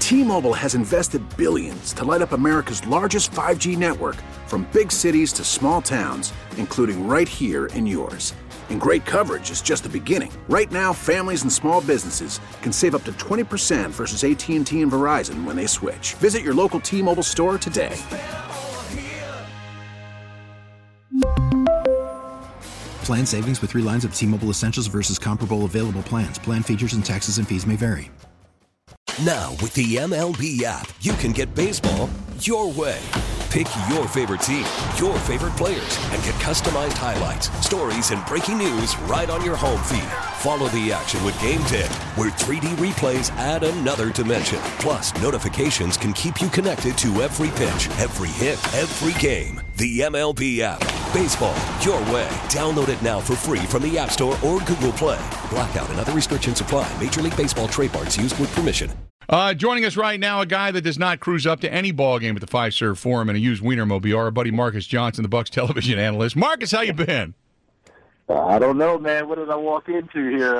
T-Mobile has invested billions to light up America's largest 5G network, from big cities to small towns, including right here in yours. And great coverage is just the beginning. Right now, families and small businesses can save up to 20% versus AT&T and Verizon when they switch. Visit your local T-Mobile store today. Plan savings with 3 lines of T-Mobile Essentials versus comparable available plans. Plan features and taxes and fees may vary. Now, with the MLB app, you can get baseball your way. Pick your favorite team, your favorite players, and get customized highlights, stories, and breaking news right on your home feed. Follow the action with Game Day, where 3D replays add another dimension. Plus, notifications can keep you connected to every pitch, every hit, every game. The MLB app. Baseball your way. Download it now for free from the App Store or Google Play. Blackout and other restrictions apply. Major League Baseball trademarks used with permission. Joining us right now, a guy that does not cruise up to any ball game at the Fiserv Forum in a used Wienermobile, our buddy Marcus Johnson, the Bucs television analyst. Marcus, how you been? I don't know, man. What did I walk into here?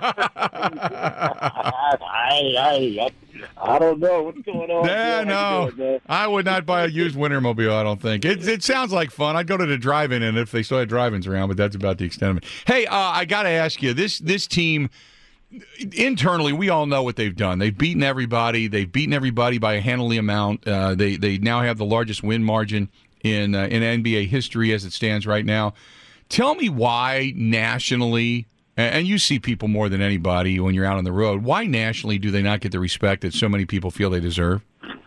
I don't know what's going on. Yeah, no. I would not buy a used Wienermobile, I don't think. It sounds like fun. I'd go to the drive-in, and if they still had drive-ins around, but that's about the extent of it. Hey, I got to ask you, this team, internally, we all know what they've done. They've beaten everybody. They've beaten everybody by a handily amount. They now have the largest win margin in NBA history as it stands right now. Tell me why nationally, and you see people more than anybody when you're out on the road, why nationally do they not get the respect that so many people feel they deserve?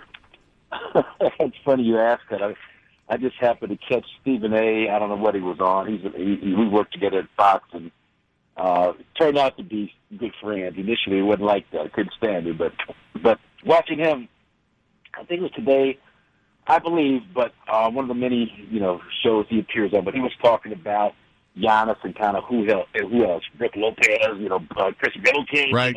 It's funny you ask that. I just happened to catch Stephen A. I don't know what he was on. We worked together at Fox, and turned out to be good friends. Initially, it wasn't like that. I couldn't stand it. But watching him, I think it was today, I believe, but one of the many, shows he appears on, but he was talking about Giannis and kind of who else? Brook Lopez, Chris Middleton. Right.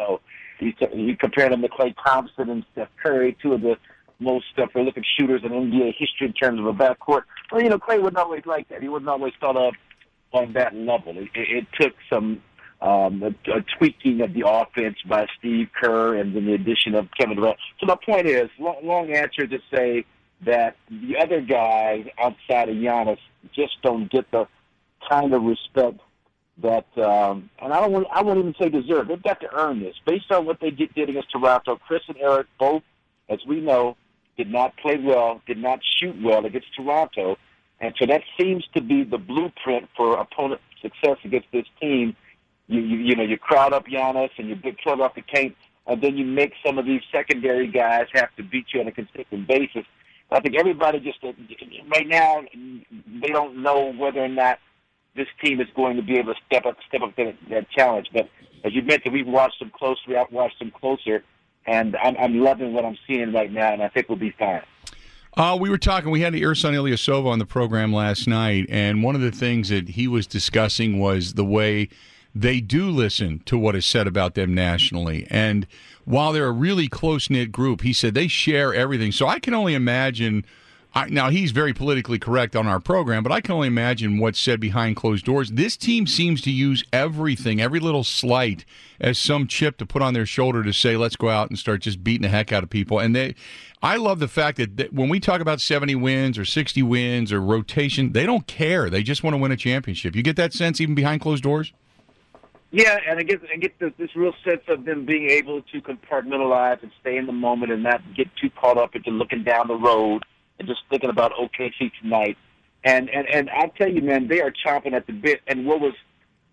He compared him to Klay Thompson and Steph Curry, two of the most prolific shooters in NBA history in terms of a backcourt. Well, Klay wasn't always like that. He wasn't always thought of on that level. It took some a tweaking of the offense by Steve Kerr and then the addition of Kevin Durant. So my point is, long answer to say that the other guys outside of Giannis just don't get the kind of respect that, and I won't even say deserve. They've got to earn this. Based on what they did against Toronto, Chris and Eric both, as we know, did not play well, did not shoot well against Toronto, and so that seems to be the blueprint for opponent success against this team. You crowd up Giannis and you big plug off the paint, and then you make some of these secondary guys have to beat you on a consistent basis. I think everybody just right now, they don't know whether or not this team is going to be able to step up to that challenge. But as you mentioned, we've watched them closely. I've watched them closer, and I'm loving what I'm seeing right now, and I think we'll be fine. We were talking, we had Ersan Ilyasova on the program last night, and one of the things that he was discussing was the way they do listen to what is said about them nationally. And while they're a really close-knit group, he said they share everything. So I can only imagine, now he's very politically correct on our program, but I can only imagine what's said behind closed doors. This team seems to use everything, every little slight, as some chip to put on their shoulder to say, let's go out and start just beating the heck out of people. And I love the fact that when we talk about 70 wins or 60 wins or rotation, they don't care. They just want to win a championship. You get that sense even behind closed doors? Yeah, and I get this real sense of them being able to compartmentalize and stay in the moment and not get too caught up into looking down the road and just thinking about OKC tonight. And I tell you, man, they are chomping at the bit. And what was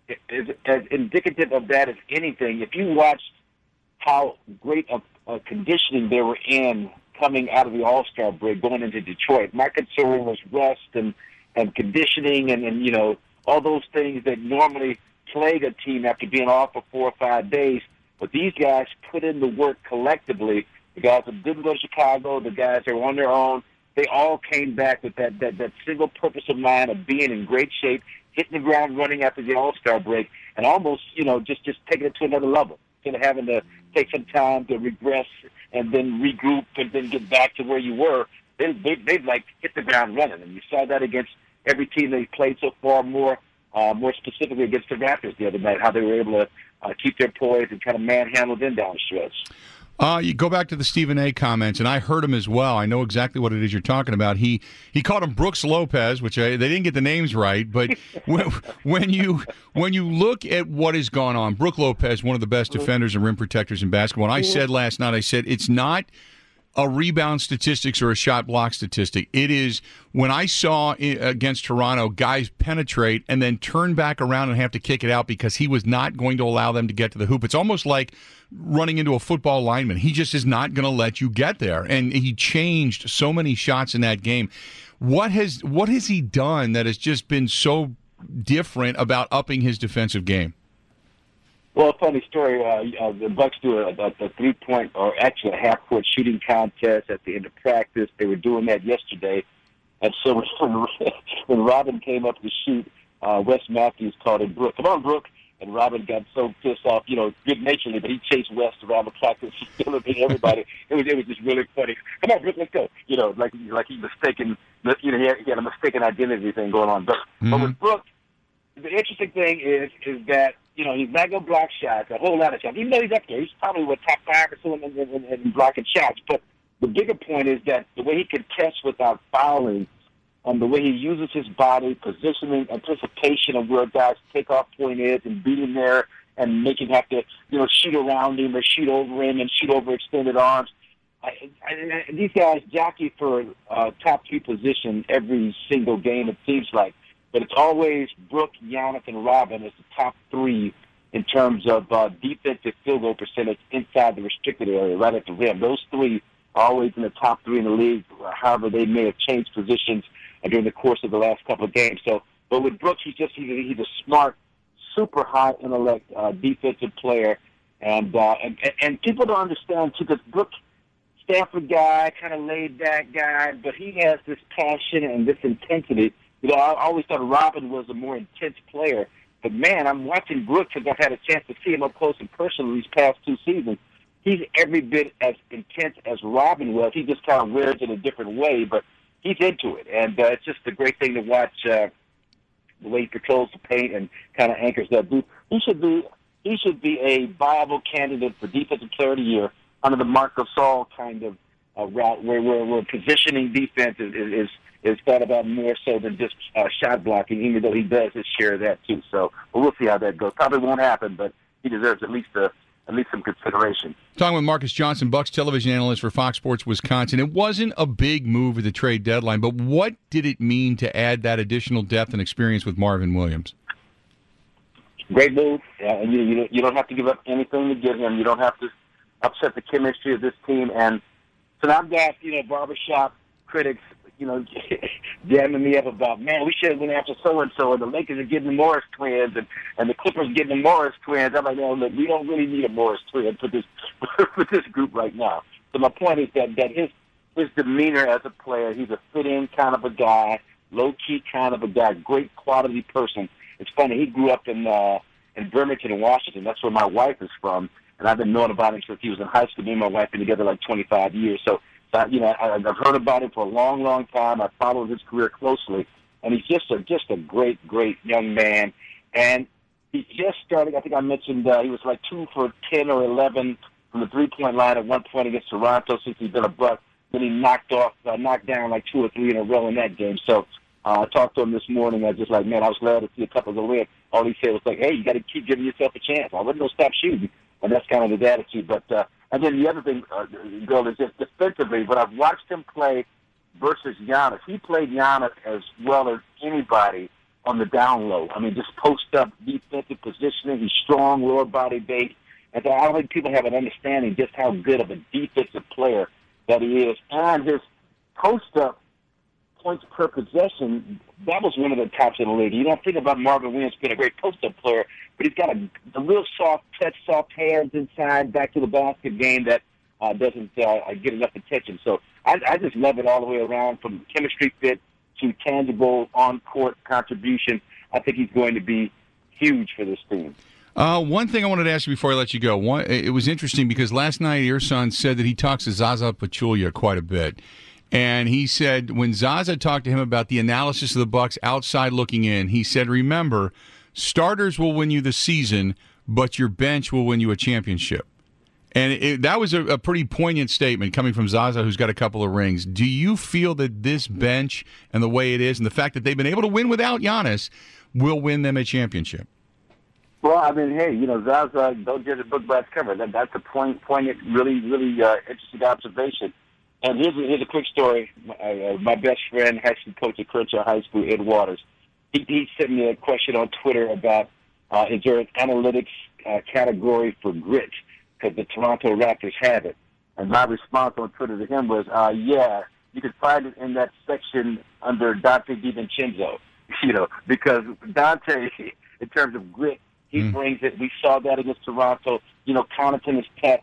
as indicative of that as anything, if you watched how great a conditioning they were in coming out of the All-Star break, going into Detroit, my concern was rest and conditioning and all those things that normally plague a team after being off for 4 or 5 days. But these guys put in the work collectively. The guys that didn't go to Chicago, the guys that were on their own, they all came back with that single purpose of mind of being in great shape, hitting the ground running after the All-Star break, and almost, just taking it to another level, instead of having to take some time to regress and then regroup and then get back to where you were. They've like hit the ground running, and you saw that against every team they played so far, more specifically against the Raptors the other night, how they were able to keep their poise and kind of manhandle them down the stretch. You go back to the Stephen A. comments, and I heard him as well. I know exactly what it is you're talking about. He called him Brooks Lopez, which they didn't get the names right. But when you look at what has gone on, Brooke Lopez, one of the best defenders and rim protectors in basketball. And I said last night, it's not a rebound statistics or a shot block statistic. It is when I saw against Toronto, guys penetrate and then turn back around and have to kick it out because he was not going to allow them to get to the hoop. It's almost like running into a football lineman. He just is not going to let you get there. And he changed so many shots in that game. What has he done that has just been so different about upping his defensive game? Well, funny story. The Bucks do a 3-point, or actually a half-court shooting contest at the end of practice. They were doing that yesterday, and so when Robin came up to shoot, Wes Matthews called him Brooke. Come on, Brooke! And Robin got so pissed off, good-naturedly, but he chased Wes around the practice, celebrating everybody. It was just really funny. Come on, Brooke, let's go. Like he mistaken, he had a mistaken identity thing going on. But with Brooke, the interesting thing is that he's not going to block shots, a whole lot of shots. Even though he's up there, he's probably top 5 or so in blocking shots. But the bigger point is that the way he can catch without fouling, the way he uses his body, positioning, anticipation of where a guy's takeoff point is, and being there and make him have to, shoot around him or shoot over him and shoot over extended arms. These guys jockey for top 3 position every single game, it seems like. But it's always Brooke, Giannis, and Robin as the top 3 in terms of defensive field goal percentage inside the restricted area, right at the rim. Those 3 are always in the top 3 in the league. However, they may have changed positions during the course of the last couple of games. But with Brooks, he's a smart, super high intellect defensive player, and people don't understand too, because Brooks, Stanford guy, kind of laid back guy, but he has this passion and this intensity. I always thought Robin was a more intense player. But, man, I'm watching Brooks because I've had a chance to see him up close and personal these past 2 seasons. He's every bit as intense as Robin was. He just kind of wears it a different way, but he's into it. And it's just a great thing to watch the way he controls the paint and kind of anchors that booth. He should be a viable candidate for Defensive Player of the Year under the Marc Gasol kind of route where positioning defense is thought about more so than just shot blocking, even though he does his share of that too. So we'll see how that goes. Probably won't happen, but he deserves at least some consideration. Talking with Marcus Johnson, Bucks television analyst for Fox Sports Wisconsin. It wasn't a big move at the trade deadline, but what did it mean to add that additional depth and experience with Marvin Williams? Great move. You don't have to give up anything to get him. You don't have to upset the chemistry of this team. And so now I've got barbershop critics jamming me up about, man, we should have went after so-and-so, and the Lakers are getting the Morris twins, and the Clippers getting the Morris twins. I'm like, no, look, we don't really need a Morris twin for this group right now. So my point is that his demeanor as a player, he's a fit-in kind of a guy, low-key kind of a guy, great quality person. It's funny, he grew up in Burlington, Washington. That's where my wife is from, and I've been knowing about him since he was in high school. Me and my wife have been together like 25 years, so I've heard about him for a long, long time. I followed his career closely, and he's just a great, great young man. And he's just starting. I think I mentioned he was like 2 for 10 or 11 from the 3-point line at one point against Toronto since he's been a Buck. Then he knocked down like 2 or 3 in a row in that game. So I talked to him this morning. I was just like, man, I was glad to see a couple go in. All he said was like, hey, you got to keep giving yourself a chance. I wasn't going to stop shooting, and that's kind of his attitude. But and then the other thing, Bill, is just defensively, when I've watched him play versus Giannis, he played Giannis as well as anybody on the down low. I mean, just post-up defensive positioning. He's strong, lower body base. And so I don't think people have an understanding just how good of a defensive player that he is. And his post-up points per possession, that was one of the tops in the league. You don't think about Marvin Williams being a great post-up player, but he's got a real soft touch, soft hands inside, back to the basket game that doesn't get enough attention. So I just love it all the way around, from chemistry fit to tangible on-court contribution. I think he's going to be huge for this team. One thing I wanted to ask you before I let you go. It was interesting because last night Ersan said that he talks to Zaza Pachulia quite a bit. And he said when Zaza talked to him about the analysis of the Bucks outside looking in, he said, remember, starters will win you the season, but your bench will win you a championship. And that was a pretty poignant statement coming from Zaza, who's got a couple of rings. Do you feel that this bench and the way it is and the fact that they've been able to win without Giannis will win them a championship? Well, I mean, hey, Zaza, don't judge a book by its cover. That's a poignant, really interesting observation. And here's a quick story. My best friend, high school coach at Crenshaw High School, Ed Waters, he sent me a question on Twitter about is there an analytics category for grit, because the Toronto Raptors have it. And my response on Twitter to him was, yeah, you can find it in that section under Dante DiVincenzo, because Dante, in terms of grit, he brings it. We saw that against Toronto. Connaughton is tech.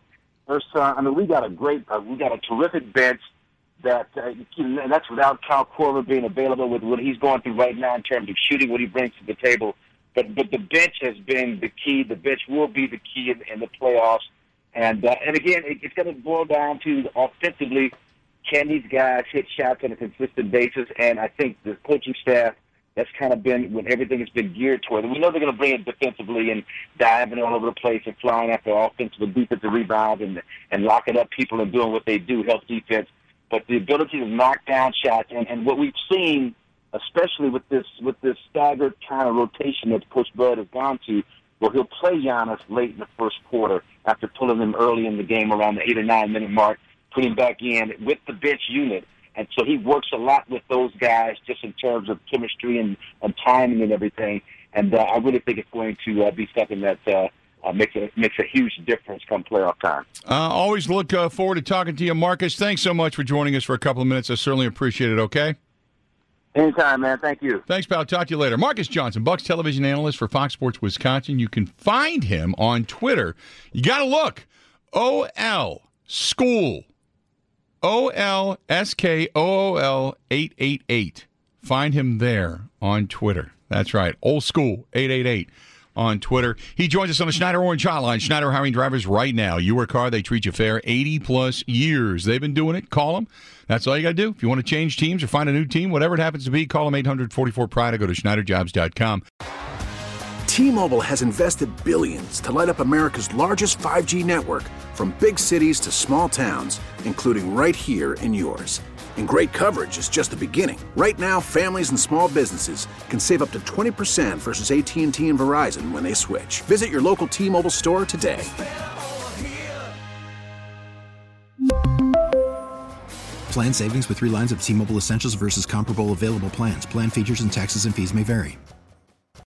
We got a terrific bench that, and that's without Kyle Korver being available with what he's going through right now in terms of shooting, what he brings to the table. But the bench has been the key. The bench will be the key in the playoffs. And again, it's going to boil down to offensively, can these guys hit shots on a consistent basis? And I think the coaching staff, that's kind of been when everything has been geared toward it. We know they're going to bring it defensively and diving all over the place and flying after offensive and defensive rebounds and locking up people and doing what they do, help defense. But the ability to knock down shots and what we've seen, especially with this staggered kind of rotation that Coach Bud has gone to, where he'll play Giannis late in the first quarter after pulling him early in the game around the 8 or 9 minute mark, put him back in with the bench unit. And so he works a lot with those guys just in terms of chemistry and timing and everything. And I really think it's going to be something that makes a huge difference come playoff time. Always look forward to talking to you, Marcus. Thanks so much for joining us for a couple of minutes. I certainly appreciate it, okay? Anytime, man. Thank you. Thanks, pal. Talk to you later. Marcus Johnson, Bucks television analyst for Fox Sports Wisconsin. You can find him on Twitter. You got to look. OL School. OLSKOOL 888. Find him there on Twitter. That's right. Old School 888 on Twitter. He joins us on the Schneider Orange Hotline. Schneider hiring drivers right now. You work hard, they treat you fair. 80-plus years. They've been doing it. Call them. That's all you got to do. If you want to change teams or find a new team, whatever it happens to be, call them 844-PRIDE or go to SchneiderJobs.com. T-Mobile has invested billions to light up America's largest 5G network, from big cities to small towns, including right here in yours. And great coverage is just the beginning. Right now, families and small businesses can save up to 20% versus AT&T and Verizon when they switch. Visit your local T-Mobile store today. Plan savings with 3 lines of T-Mobile Essentials versus comparable available plans. Plan features and taxes and fees may vary.